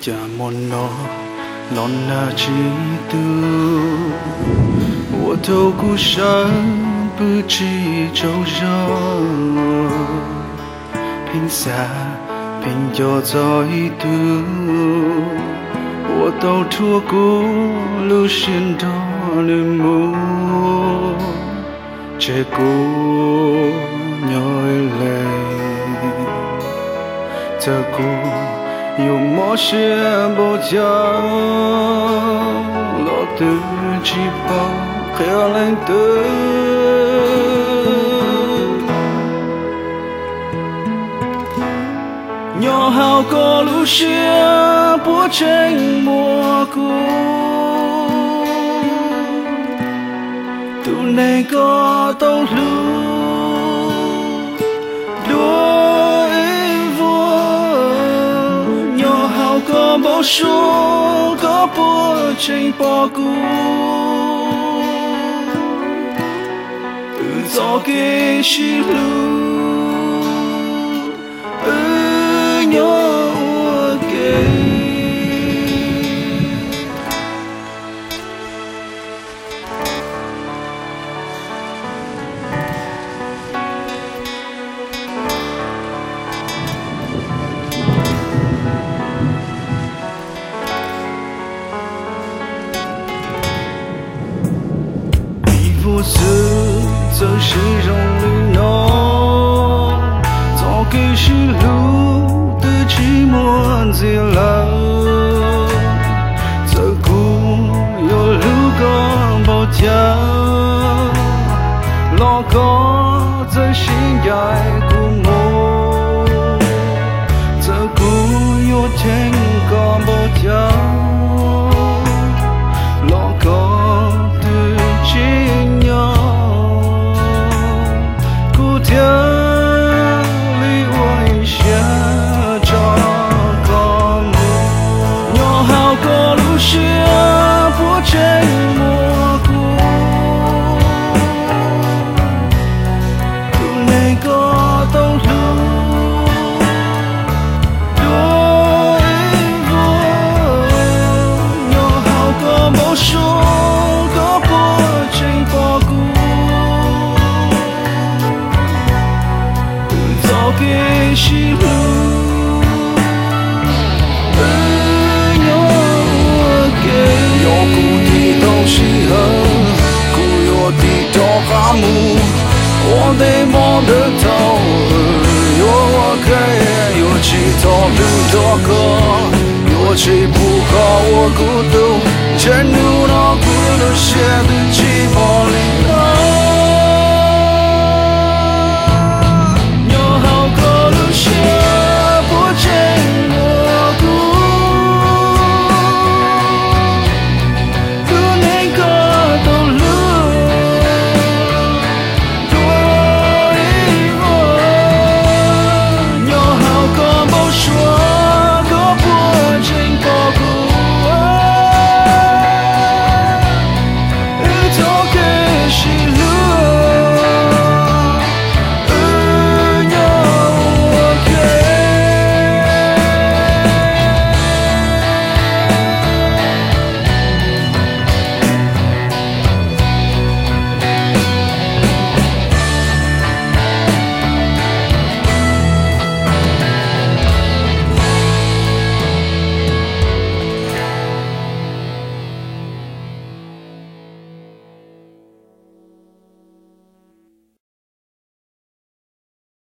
cha mòn nó non na chỉ tu我透过山不知周绕平沙平就在度我都错过路线的路结果nhói lệ giờ cô yêu mỗi xe bộ dáng lo từ chỉ bao khéo lên từ nhỏ hào có lúc xe bộ tranh mùa cũ tụi này có tàu lưu có bao số có bộ tranh bỏ cũ tự do kê chỉ lưu nhỏ kê vô sự giờ chỉ rong lên nó do cái chỉ lưu từ chỉ muốn gì là giờ cũng yêu lưu có bao cha lo có giờ xin dài của mô giờ cũng yêu tranh có bao cha lo có từ chỉ tranh mùa cũ tụi này có tàu lưu đôi vô nhỏ hào có bao số có bộ tranh bỏ cũ tự do kê chỉ lưu我的梦的头，有我开，有起头路多个，有起不好我孤独，真如那孤独写的寂寞。